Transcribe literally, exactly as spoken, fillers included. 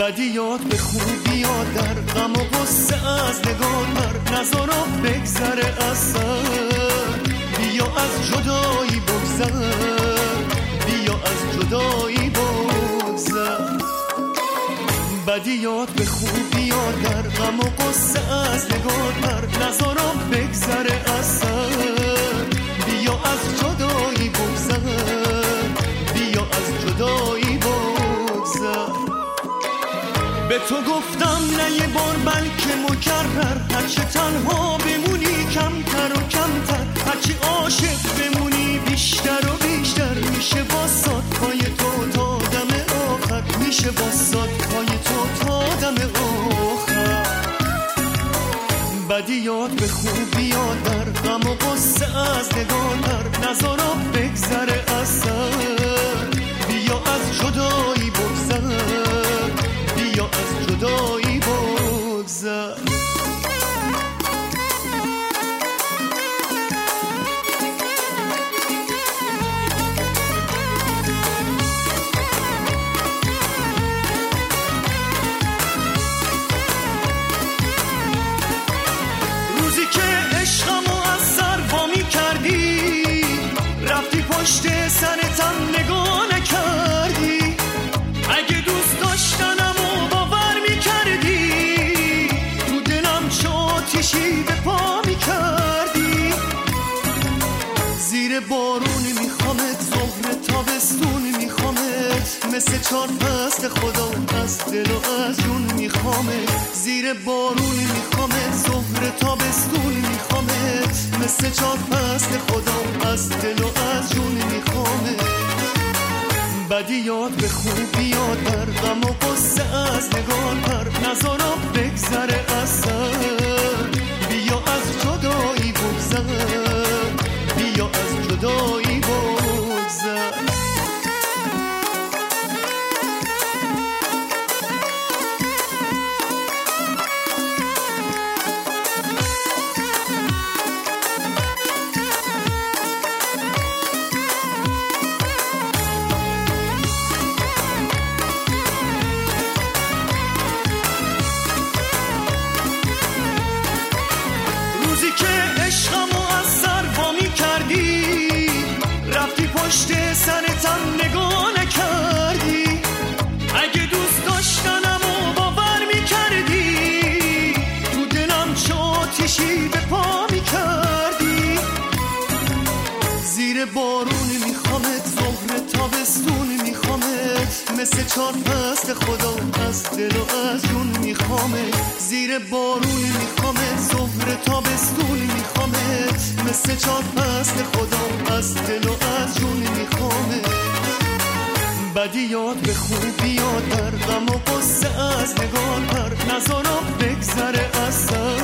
بدی یاد به خوبی یاد در غم و غصه از نگاه پر نظارا بگذره از سر. بیا از جدایی بگذر، بیا از جدایی بگذر. بدی یاد به خوبی یاد در غم و غصه از نگاه پر نظارا بگذره از سر. بیا از جدایی بگذر، بیا از جدایی بگذر. به تو گفتم نه یه بار بلکه مکرر، هرچه تنها بمونی کمتر و کمتر، هرچی عاشق بمونی بیشتر و بیشتر. میشه واسات پای تو تا دم آخر، میشه واسات پای تو تا دم آخر. بدی یاد به خوبی یاد در غم و غصه از نگاه در نظارا بگذره از سر. بیا از جدایی بگذر، بیا از جدایی بگذر. روزی که عشقمو از سر وامی کردی، رفتی پشت سرتم نگاه نکردی. اگه دوست داشتنمو باور میکردی، تو دلم چه آتیشی به پا میکردی. زیر بارون میخوامت، ظهر تابستون میخوامت، مثل چار فصل خدا از دل و از جون میخوامت. زیر بارون میخوامت، ظهر تابستون میخوامت، مثل چار فصل خدا از دل و از جون میخوامت. بدی یاد به خوبی یاد در غم و غصه از نگاه پر نظارا بگذره از سر. بیا از جدایی بگذر، بیا از جدایی بگذر. روزی که عشقمو از سر وامی کردی، رفتی پشت سرتم نگاه نکردی. اگه دوست داشتنمو باور میکردی، تو دلم چه آتیشی به پا میکردی. زیر بارون میخوامت، ظهر تابستون میخوامت، مثل چار فصل خدا از دل و از جون میخوامت. زیر بارون میخوامت، ظهر تابستون میخوامت، مثل چار فصل خدا از دل و از جون میخوامت. بدی یاد به خوبی یاد در غم و غصه از نگاه پر نظارا بگذره از سر.